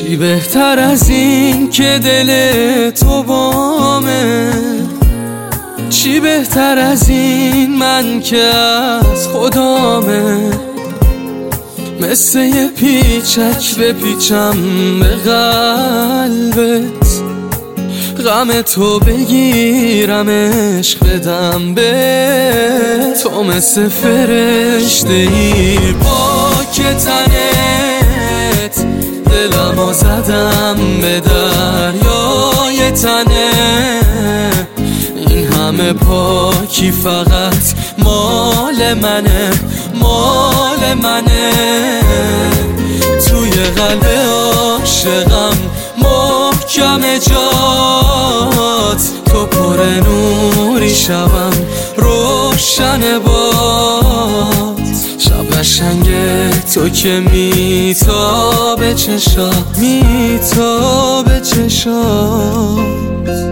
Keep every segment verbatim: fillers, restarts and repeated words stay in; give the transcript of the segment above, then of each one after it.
چی بهتر از این که دل تو بامه؟ چی بهتر از این من که از خدامه؟ مثل یه پیچک بپیچم به قلبت، غم تو بگیرم عشق بدم به تو. مثل فرشته ای پاک تنت، دلمو زدم به دریای تنه. این همه پاکی فقط مال منه، مال منه. توی قلب عاشقم محکم جات، تو پر نوری شبم روشن باد. شب قشنگه تو که میتابه چشا، میتابه چشات.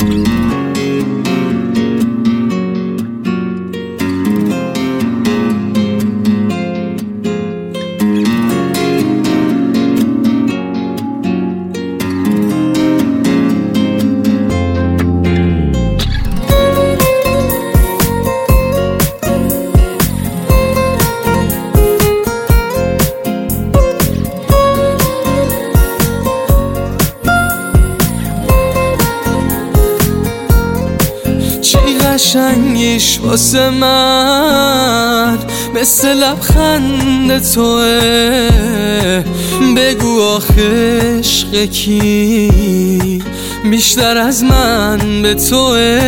قشنگیش واسه من مثل لبخند توه. بگو آخه عشق کی بیشتر از من به توه؟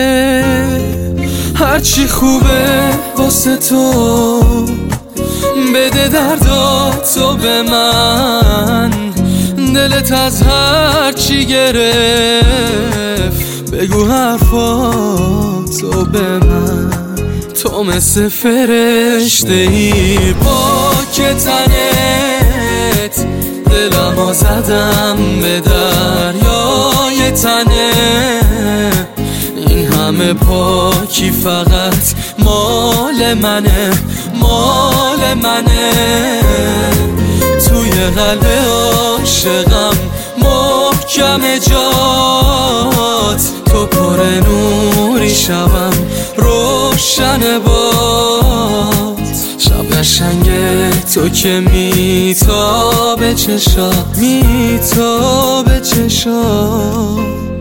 هرچی خوبه واسه تو بده درداتو به من. دلت از هرچی گرفت بگو حرفاتو به من. تو مثل فرشته ای پاک تنت، دلمو زدم به دریای تنه. این همه پاکی فقط مال منه، مال منه. توی قلب عاشقم محکم جات، تو پر نوری شبم روشن باد. شب قشنگه تو که میتابه چشا، میتابه چشا.